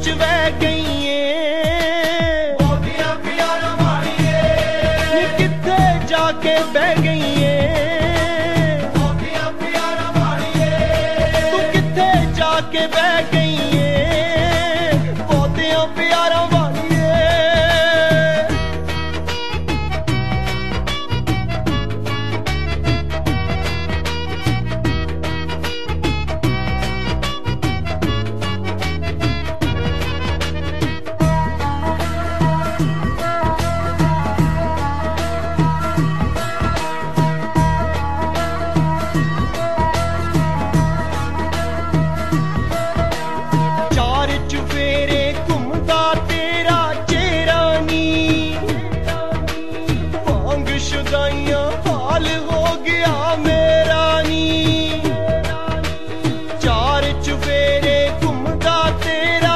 च बह गई है बहुतियां प्यारा वालिए नी किथे जाके बह गई है बहुतियां प्यारा वालिए तू किथे जाके बह गई है बहुतियां प्यारा वालिए हाल हो गया मेरा नी चार चुफेरे घुमदा तेरा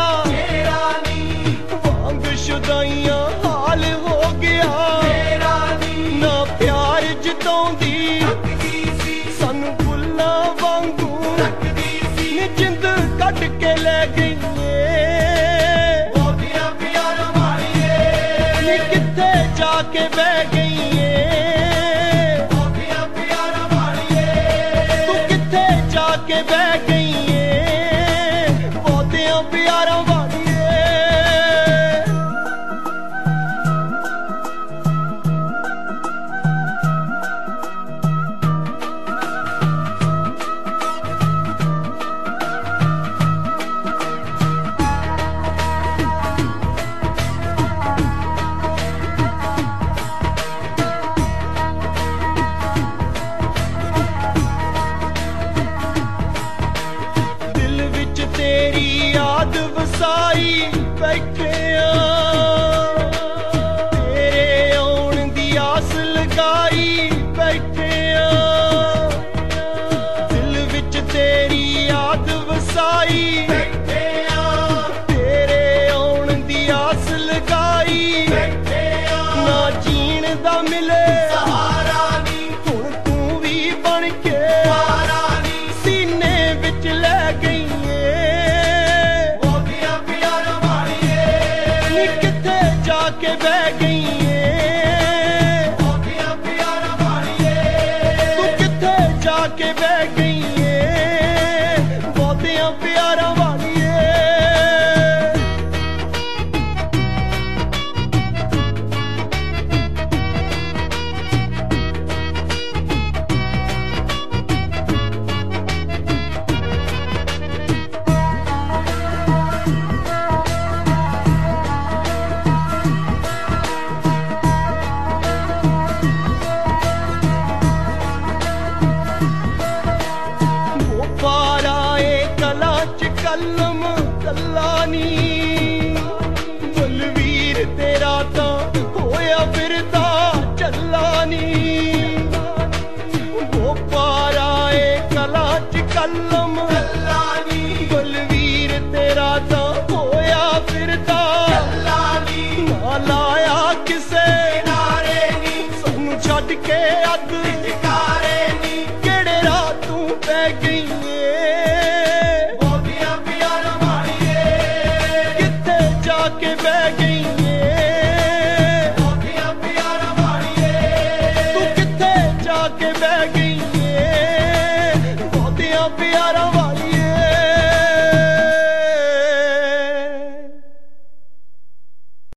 वांग शुदाइयां हाल हो गया ना प्यार जताउंदी सानू फुल्लां वांगू नी जिंद कट के ले गई बहुतियां प्यारा वालिए नी किथे जाके बह गई के बह गई है बहुतियां प्यारा वालिए तेरी याद वसाई बैठे तेरे आउण दी आस लगाई बैठे दिल विच तेरी याद वसाई बैठे तेरे आउण दी आस लगाई ना जीण दा मिले सहारा नी हुण तू भी बन के सहारा नी सीने विच ले गई जाके बह गई है बहुतियां प्यारा वालिए तू किथे जाके बह गई है बहुतियां प्यारा वालिए कलम कलानी बलवीर तेरा तां होया फिरदा चलानी वो पारा ए कला च कलम कलानी बलवीर तेरा तां होया फिरदा चलानी ना लाया किसे नारे नी सानू छड्ड के अग